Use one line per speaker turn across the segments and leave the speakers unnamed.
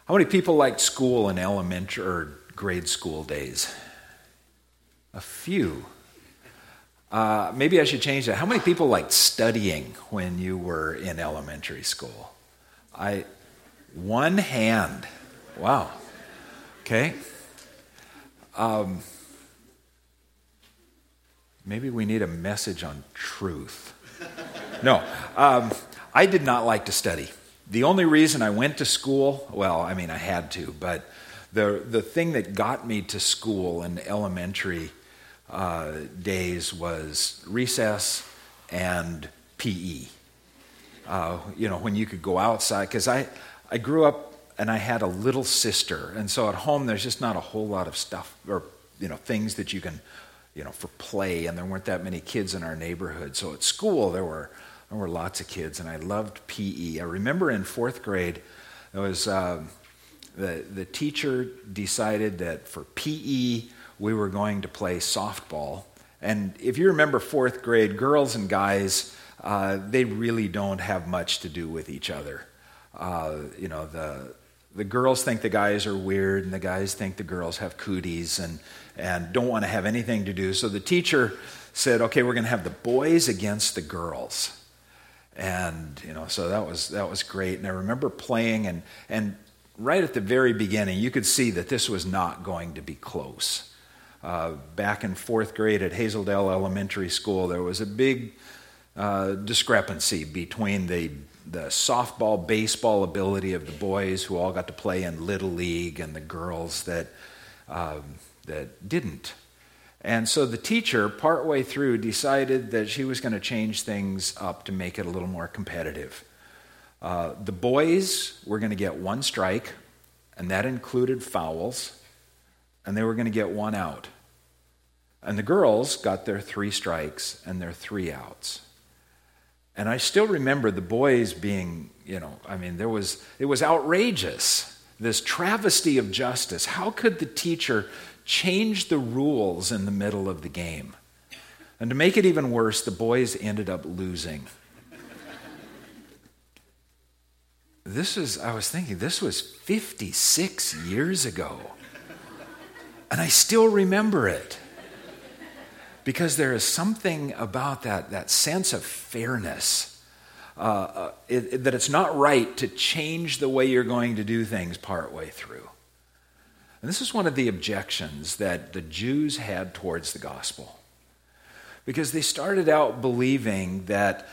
How many people liked school in elementary or grade school days? A few. Maybe I should change that. How many people liked studying when you were in elementary school? One hand. Wow. Okay. Maybe we need a message on truth. No, I did not like to study. The only reason I went to school, well, I mean, I had to, but the thing that got me to school in elementary days was recess and PE. When you could go outside, because I grew up and I had a little sister, and so at home there's just not a whole lot of stuff or things that you can for play, and there weren't that many kids in our neighborhood. So at school there were lots of kids, and I loved PE. I remember in fourth grade, it was the teacher decided that for PE we were going to play softball. And if you remember fourth grade, girls and guys, they really don't have much to do with each other. The girls think the guys are weird, and the guys think the girls have cooties and don't want to have anything to do. So the teacher said, okay, we're going to have the boys against the girls. And, so that was great. And I remember playing, and right at the very beginning, you could see that this was not going to be close. Back in fourth grade at Hazeldale Elementary School, there was a big discrepancy between the softball, baseball ability of the boys who all got to play in Little League and the girls that didn't. And so the teacher, partway through, decided that she was going to change things up to make it a little more competitive. The boys were going to get one strike, and that included fouls, and they were going to get one out. And the girls got their 3 strikes and their 3 outs. And I still remember the boys being, it was outrageous, this travesty of justice. How could the teacher change the rules in the middle of the game? And to make it even worse, the boys ended up losing. I was thinking, this was 56 years ago. And I still remember it. Because there is something about that sense of fairness, that it's not right to change the way you're going to do things partway through. And this is one of the objections that the Jews had towards the gospel. Because they started out believing that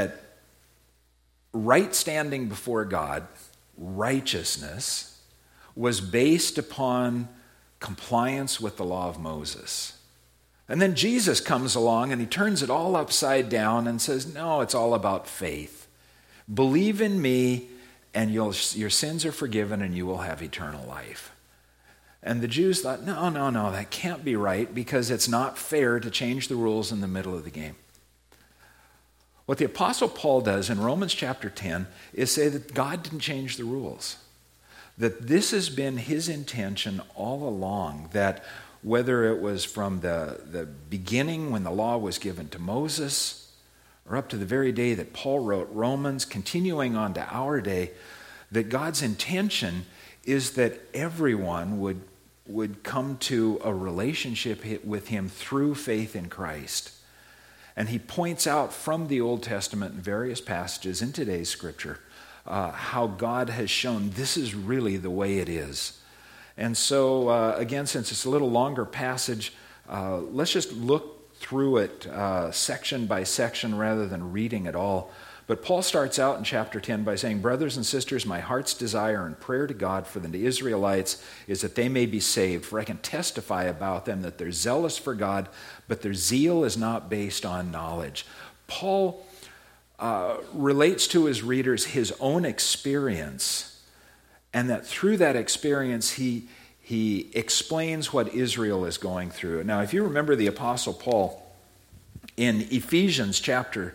right standing before God, righteousness, was based upon compliance with the law of Moses. And then Jesus comes along and he turns it all upside down and says, no, it's all about faith. Believe in me and your sins are forgiven and you will have eternal life. And the Jews thought, no, that can't be right because it's not fair to change the rules in the middle of the game. What the Apostle Paul does in Romans chapter 10 is say that God didn't change the rules. That this has been his intention all along, that whether it was from the beginning when the law was given to Moses or up to the very day that Paul wrote Romans, continuing on to our day, that God's intention is that everyone would come to a relationship with him through faith in Christ. And he points out from the Old Testament in various passages in today's scripture how God has shown this is really the way it is. And so, again, since it's a little longer passage, let's just look through it section by section rather than reading it all. But Paul starts out in chapter 10 by saying, brothers and sisters, my heart's desire and prayer to God for the Israelites is that they may be saved. For I can testify about them that they're zealous for God, but their zeal is not based on knowledge. Paul relates to his readers his own experience, and that through that experience, he explains what Israel is going through. Now, if you remember the Apostle Paul in Philippians chapter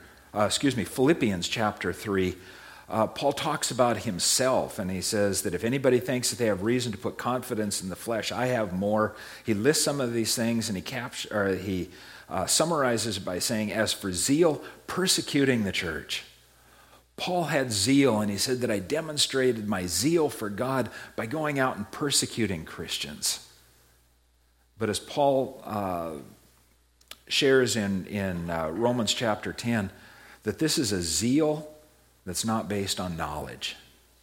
3, Paul talks about himself, and he says that if anybody thinks that they have reason to put confidence in the flesh, I have more. He lists some of these things, and he summarizes by saying, as for zeal, persecuting the church. Paul had zeal, and he said that I demonstrated my zeal for God by going out and persecuting Christians. But as Paul shares in Romans chapter 10, that this is a zeal that's not based on knowledge.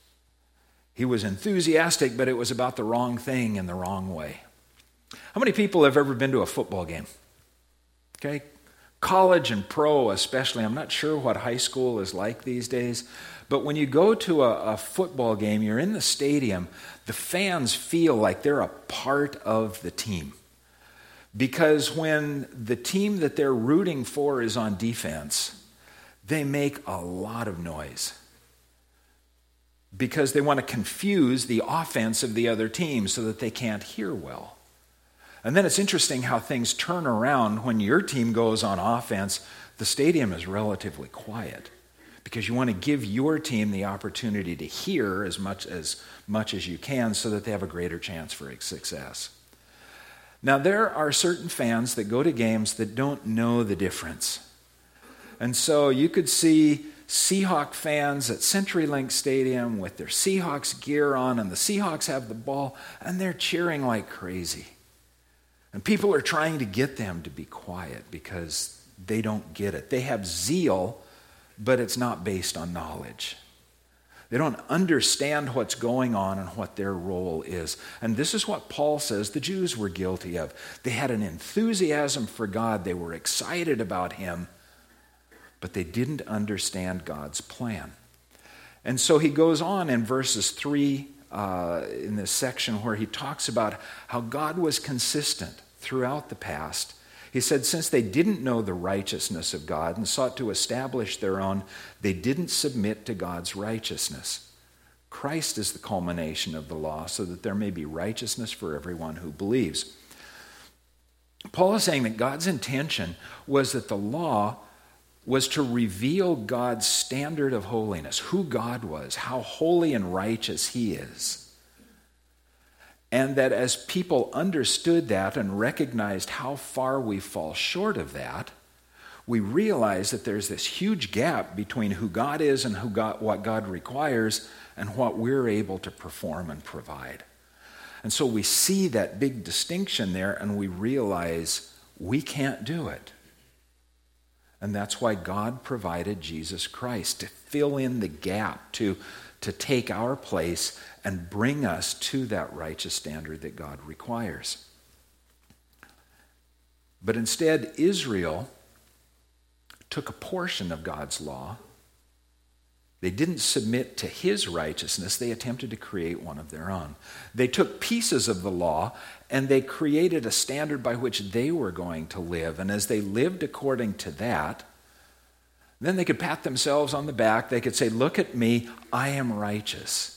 He was enthusiastic, but it was about the wrong thing in the wrong way. How many people have ever been to a football game? Okay, college and pro especially. I'm not sure what high school is like these days, but when you go to a football game, you're in the stadium, the fans feel like they're a part of the team. Because when the team that they're rooting for is on defense, they make a lot of noise. Because they want to confuse the offense of the other team so that they can't hear well. And then it's interesting how things turn around when your team goes on offense. The stadium is relatively quiet because you want to give your team the opportunity to hear as much as you can so that they have a greater chance for success. Now, there are certain fans that go to games that don't know the difference. And so you could see Seahawk fans at CenturyLink Stadium with their Seahawks gear on, and the Seahawks have the ball, and they're cheering like crazy. And people are trying to get them to be quiet because they don't get it. They have zeal, but it's not based on knowledge. They don't understand what's going on and what their role is. And this is what Paul says the Jews were guilty of. They had an enthusiasm for God. They were excited about him, but they didn't understand God's plan. And so he goes on in verses 3 in this section where he talks about how God was consistent throughout the past. He said, since they didn't know the righteousness of God and sought to establish their own, they didn't submit to God's righteousness. Christ is the culmination of the law so that there may be righteousness for everyone who believes. Paul is saying that God's intention was that the law was to reveal God's standard of holiness, who God was, how holy and righteous he is. And that as people understood that and recognized how far we fall short of that, we realize that there's this huge gap between who God is and what God requires and what we're able to perform and provide. And so we see that big distinction there and we realize we can't do it. And that's why God provided Jesus Christ to fill in the gap, to take our place and bring us to that righteous standard that God requires. But instead, Israel took a portion of God's law. They didn't submit to his righteousness. They attempted to create one of their own. They took pieces of the law and they created a standard by which they were going to live. And as they lived according to that, then they could pat themselves on the back. They could say, look at me, I am righteous.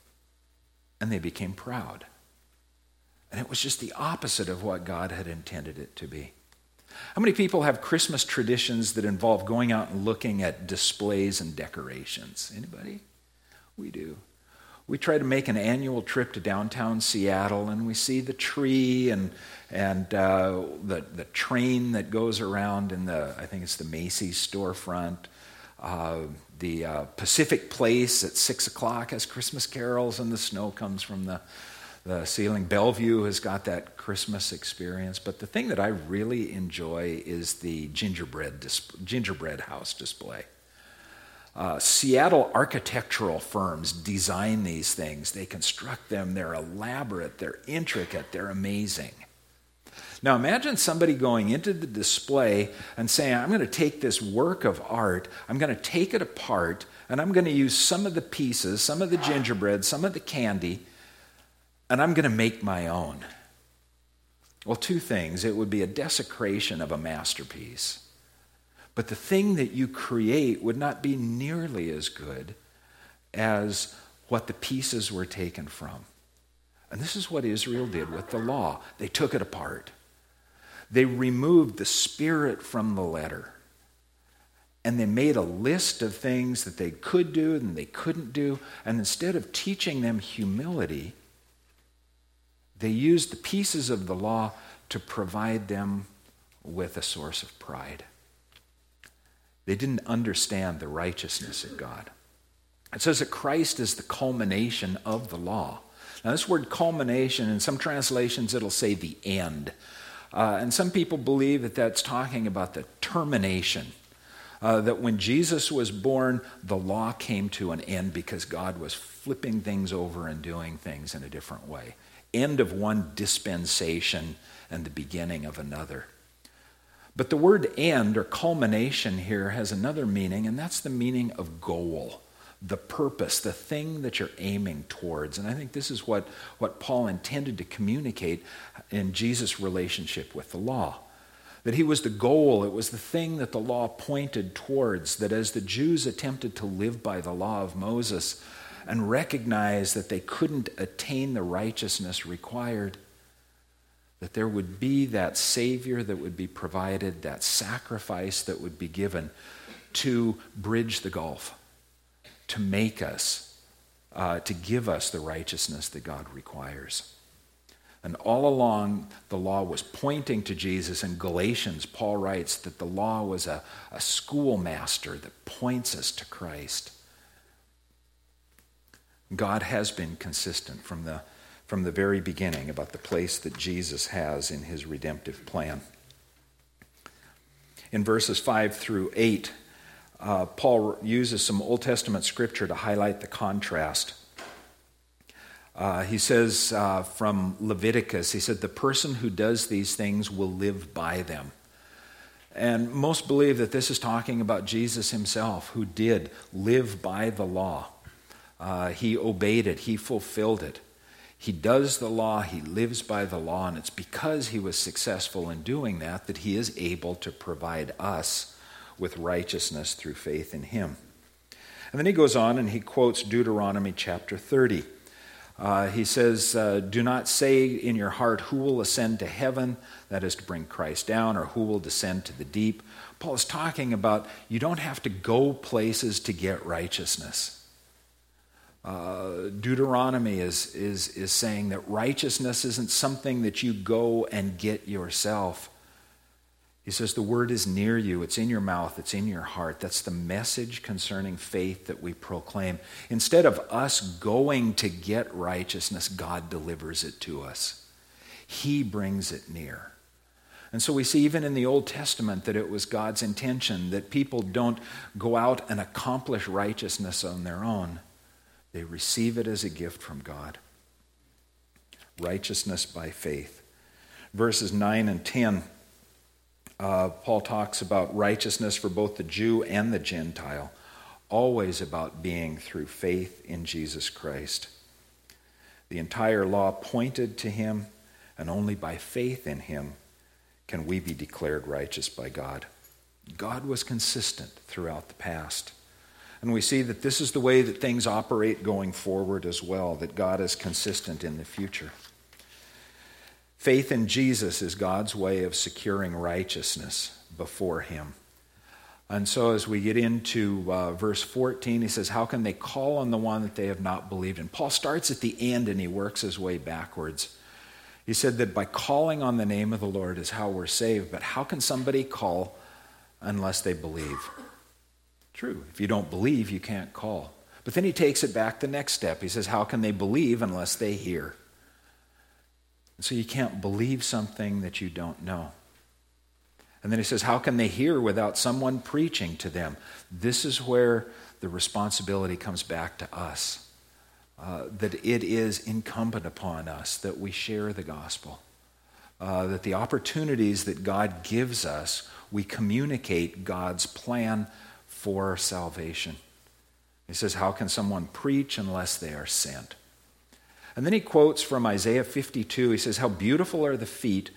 And they became proud. And it was just the opposite of what God had intended it to be. How many people have Christmas traditions that involve going out and looking at displays and decorations? Anybody? We do. We try to make an annual trip to downtown Seattle, and we see the tree and the train that goes around in I think it's the Macy's storefront. The Pacific Place at 6 o'clock has Christmas carols, and the snow comes from the ceiling. Bellevue has got that Christmas experience. But the thing that I really enjoy is the gingerbread house display. Seattle architectural firms design these things. They construct them. They're elaborate. They're intricate. They're amazing. Now imagine somebody going into the display and saying, I'm going to take this work of art, I'm going to take it apart, and I'm going to use some of the pieces, some of the gingerbread, some of the candy, and I'm going to make my own. Well, two things. It would be a desecration of a masterpiece. But the thing that you create would not be nearly as good as what the pieces were taken from. And this is what Israel did with the law. They took it apart. They removed the spirit from the letter. And they made a list of things that they could do and they couldn't do. And instead of teaching them humility, they used the pieces of the law to provide them with a source of pride. They didn't understand the righteousness of God. It says that Christ is the culmination of the law. Now, this word culmination, in some translations, it'll say the end. And some people believe that that's talking about the termination. That when Jesus was born, the law came to an end because God was flipping things over and doing things in a different way. End of one dispensation and the beginning of another. But the word end or culmination here has another meaning, and that's the meaning of goal, the purpose, the thing that you're aiming towards. And I think this is what Paul intended to communicate in Jesus' relationship with the law. That he was the goal, it was the thing that the law pointed towards, that as the Jews attempted to live by the law of Moses and recognize that they couldn't attain the righteousness required, that there would be that Savior that would be provided, that sacrifice that would be given to bridge the gulf, to make us, to give us the righteousness that God requires. And all along, the law was pointing to Jesus. In Galatians, Paul writes that the law was a schoolmaster that points us to Christ. God has been consistent from the very beginning about the place that Jesus has in his redemptive plan. In verses 5 through 8, Paul uses some Old Testament scripture to highlight the contrast. He says from Leviticus, he said, the person who does these things will live by them. And most believe that this is talking about Jesus himself, who did live by the law. He obeyed it. He fulfilled it. He does the law. He lives by the law. And it's because he was successful in doing that that he is able to provide us with righteousness through faith in him. And then he goes on and he quotes Deuteronomy chapter 30. He says, do not say in your heart, who will ascend to heaven, that is to bring Christ down, or who will descend to the deep. Paul is talking about you don't have to go places to get righteousness. Deuteronomy is saying that righteousness isn't something that you go and get yourself. He says the word is near you, it's in your mouth, it's in your heart. That's the message concerning faith that we proclaim. Instead of us going to get righteousness, God delivers it to us. He brings it near. And so we see even in the Old Testament that it was God's intention that people don't go out and accomplish righteousness on their own. They receive it as a gift from God. Righteousness by faith. Verses 9 and 10. Paul talks about righteousness for both the Jew and the Gentile, always about being through faith in Jesus Christ. The entire law pointed to him, and only by faith in him can we be declared righteous by God. God was consistent throughout the past. And we see that this is the way that things operate going forward as well, that God is consistent in the future. Faith in Jesus is God's way of securing righteousness before him. And so as we get into verse 14, he says, how can they call on the one that they have not believed in? Paul starts at the end and he works his way backwards. He said that by calling on the name of the Lord is how we're saved, but how can somebody call unless they believe? True, if you don't believe, you can't call. But then he takes it back the next step. He says, how can they believe unless they hear? And so you can't believe something that you don't know. And then he says, how can they hear without someone preaching to them? This is where the responsibility comes back to us. That it is incumbent upon us that we share the gospel. That the opportunities that God gives us, we communicate God's plan for salvation. He says, how can someone preach unless they are sent? And then he quotes from Isaiah 52. He says, how beautiful are the feet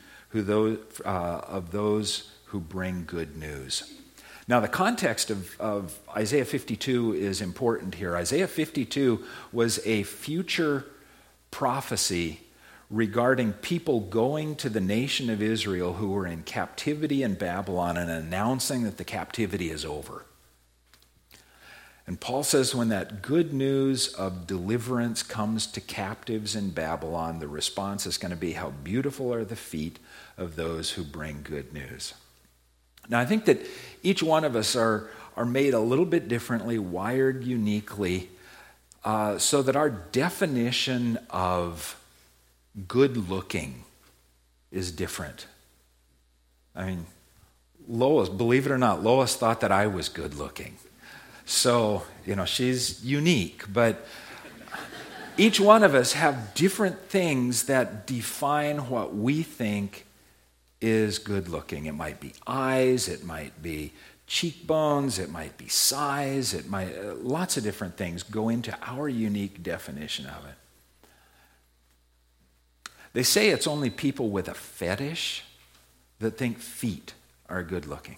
of those who bring good news. Now, the context of Isaiah 52 is important here. Isaiah 52 was a future prophecy regarding people going to the nation of Israel who were in captivity in Babylon and announcing that the captivity is over. And Paul says when that good news of deliverance comes to captives in Babylon, the response is going to be, how beautiful are the feet of those who bring good news. Now, I think that each one of us are made a little bit differently, wired uniquely, so that our definition of good looking is different. I mean, Lois, believe it or not, Lois thought that I was good looking. So, she's unique, but each one of us have different things that define what we think is good looking. It might be eyes, it might be cheekbones, it might be size, lots of different things go into our unique definition of it. They say it's only people with a fetish that think feet are good looking.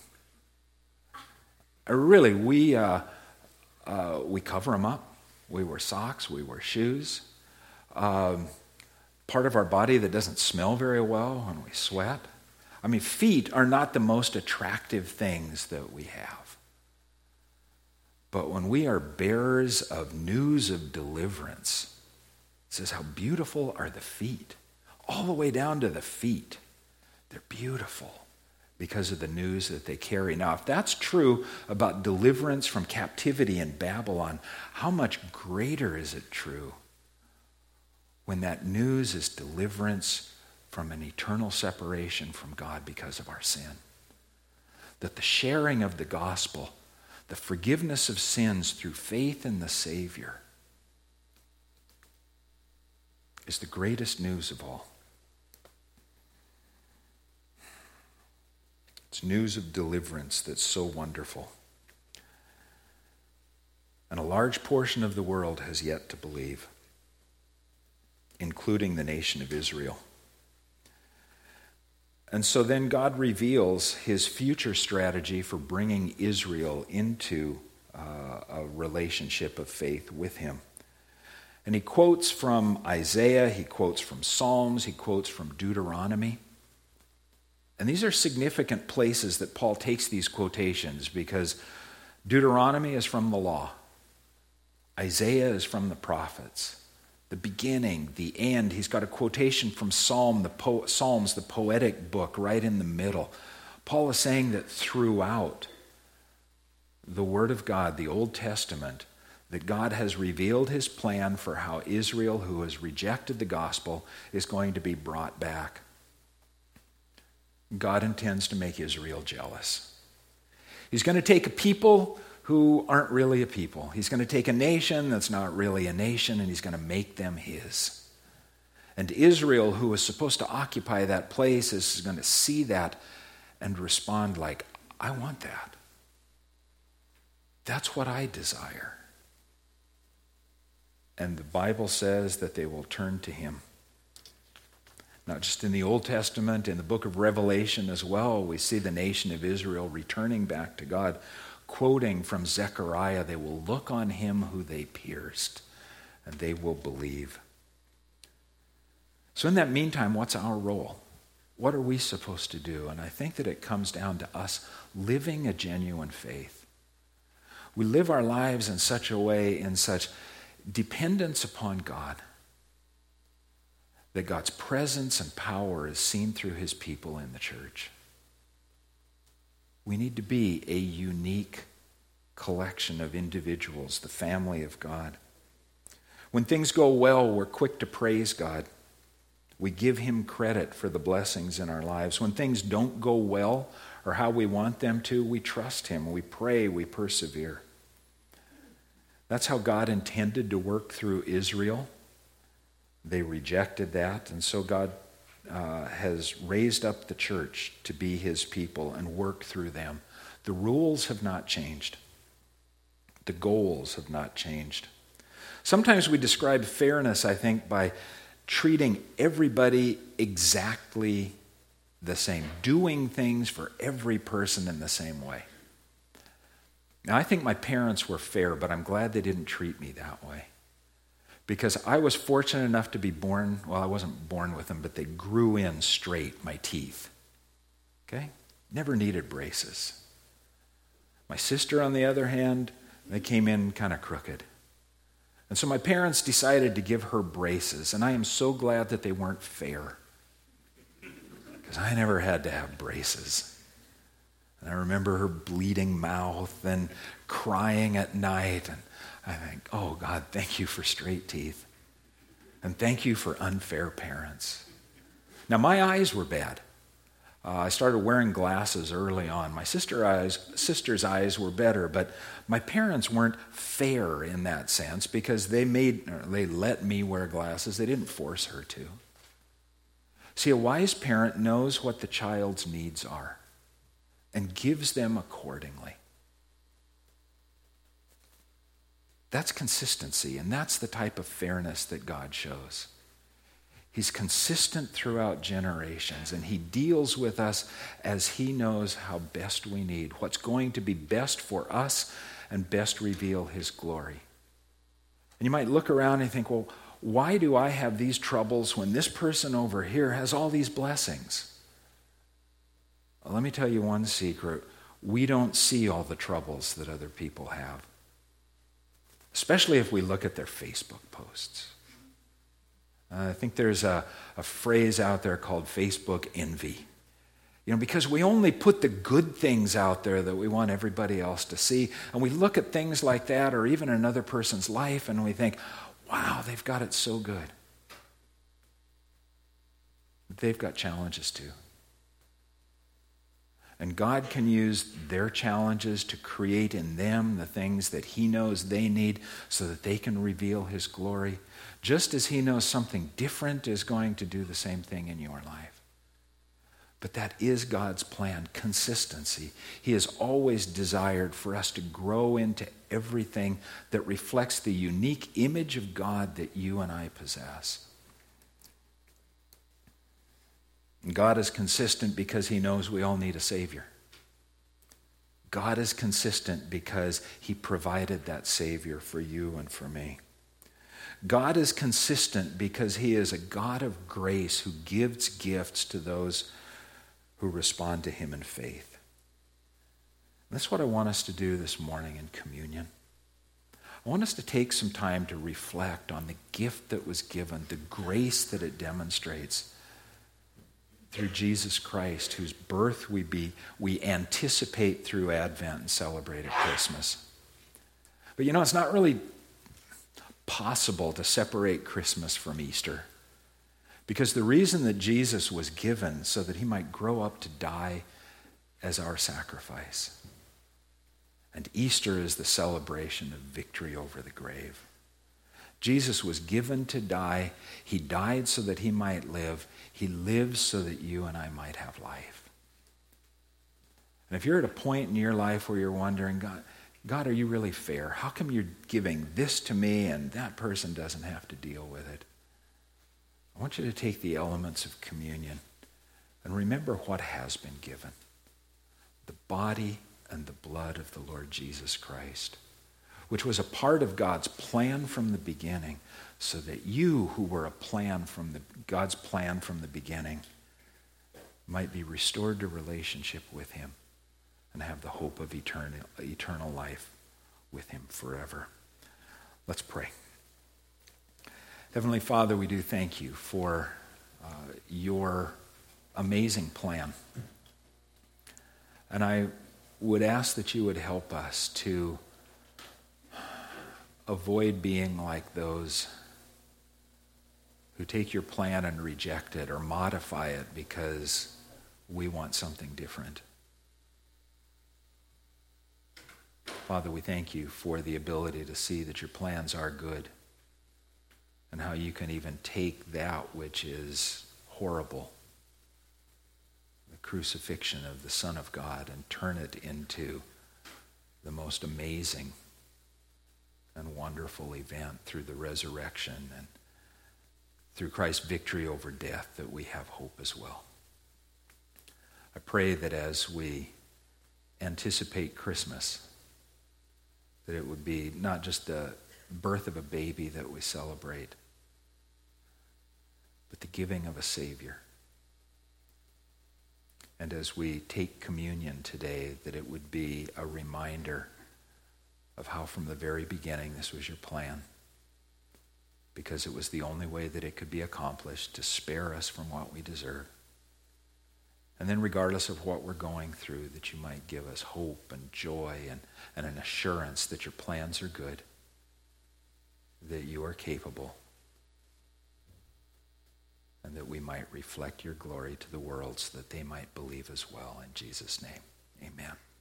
Really, we cover them up. We wear socks, we wear shoes. Part of our body that doesn't smell very well when we sweat. I mean, feet are not the most attractive things that we have. But when we are bearers of news of deliverance, it says how beautiful are the feet. All the way down to the feet. They're beautiful because of the news that they carry. Now, if that's true about deliverance from captivity in Babylon, how much greater is it true when that news is deliverance from an eternal separation from God because of our sin? That the sharing of the gospel, the forgiveness of sins through faith in the Savior, is the greatest news of all. It's news of deliverance that's so wonderful. And a large portion of the world has yet to believe, including the nation of Israel. And so then God reveals his future strategy for bringing Israel into a relationship of faith with him. And he quotes from Isaiah, he quotes from Psalms, he quotes from Deuteronomy. And these are significant places that Paul takes these quotations because Deuteronomy is from the law. Isaiah is from the prophets. The beginning, the end. He's got a quotation from Psalms, the poetic book, right in the middle. Paul is saying that throughout the Word of God, the Old Testament, that God has revealed his plan for how Israel, who has rejected the gospel, is going to be brought back. God intends to make Israel jealous. He's going to take a people who aren't really a people. He's going to take a nation that's not really a nation, and he's going to make them his. And Israel, who was supposed to occupy that place, is going to see that and respond like, I want that. That's what I desire. And the Bible says that they will turn to him. Not just in the Old Testament, in the book of Revelation as well, we see the nation of Israel returning back to God, quoting from Zechariah, they will look on him who they pierced, and they will believe. So in that meantime, what's our role? What are we supposed to do? And I think that it comes down to us living a genuine faith. We live our lives in such a way, in such dependence upon God, that God's presence and power is seen through his people in the church. We need to be a unique collection of individuals, the family of God. When things go well, we're quick to praise God. We give him credit for the blessings in our lives. When things don't go well or how we want them to, we trust him, we pray, we persevere. That's how God intended to work through Israel. They rejected that, and so God has raised up the church to be his people and work through them. The rules have not changed. The goals have not changed. Sometimes we describe fairness, I think, by treating everybody exactly the same, doing things for every person in the same way. Now, I think my parents were fair, but I'm glad they didn't treat me that way. Because I was fortunate enough to be born, well, I wasn't born with them, but they grew in straight, my teeth. Okay? Never needed braces. My sister, on the other hand, they came in kind of crooked. And so my parents decided to give her braces, and I am so glad that they weren't fair. Because I never had to have braces. And I remember her bleeding mouth and crying at night, and I think, oh God, thank you for straight teeth. And thank you for unfair parents. Now, my eyes were bad. I started wearing glasses early on. My sister's eyes were better, but my parents weren't fair in that sense because they let me wear glasses. They didn't force her to. See, a wise parent knows what the child's needs are and gives them accordingly. That's consistency, and that's the type of fairness that God shows. He's consistent throughout generations, and he deals with us as he knows how best we need, what's going to be best for us and best reveal his glory. And you might look around and think, well, why do I have these troubles when this person over here has all these blessings? Well, let me tell you one secret. We don't see all the troubles that other people have, especially if we look at their Facebook posts. I think there's a phrase out there called Facebook envy. Because we only put the good things out there that we want everybody else to see. And we look at things like that or even another person's life and we think, wow, they've got it so good. But they've got challenges too. And God can use their challenges to create in them the things that he knows they need so that they can reveal his glory, just as he knows something different is going to do the same thing in your life. But that is God's plan, consistency. He has always desired for us to grow into everything that reflects the unique image of God that you and I possess. And God is consistent because he knows we all need a Savior. God is consistent because he provided that Savior for you and for me. God is consistent because he is a God of grace who gives gifts to those who respond to him in faith. And that's what I want us to do this morning in communion. I want us to take some time to reflect on the gift that was given, the grace that it demonstrates through Jesus Christ, whose birth we anticipate through Advent and celebrate at Christmas. But it's not really possible to separate Christmas from Easter, because the reason that Jesus was given so that he might grow up to die as our sacrifice. And Easter is the celebration of victory over the grave. Jesus was given to die. He died so that he might live. He lives so that you and I might have life. And if you're at a point in your life where you're wondering, God, are you really fair? How come you're giving this to me and that person doesn't have to deal with it? I want you to take the elements of communion and remember what has been given. The body and the blood of the Lord Jesus Christ, which was a part of God's plan from the beginning, so that you, who were God's plan from the beginning, might be restored to relationship with him and have the hope of eternal life with him forever. Let's pray. Heavenly Father, we do thank you for your amazing plan. And I would ask that you would help us to avoid being like those who take your plan and reject it or modify it because we want something different. Father, we thank you for the ability to see that your plans are good and how you can even take that which is horrible, the crucifixion of the Son of God, and turn it into the most amazing and wonderful event through the resurrection and through Christ's victory over death, that we have hope as well. I pray that as we anticipate Christmas, that it would be not just the birth of a baby that we celebrate, but the giving of a Savior. And as we take communion today, that it would be a reminder of how from the very beginning this was your plan, because it was the only way that it could be accomplished, to spare us from what we deserve. And then regardless of what we're going through, that you might give us hope and joy and an assurance that your plans are good that you are capable, and that we might reflect your glory to the world so that they might believe as well. In Jesus' name, amen.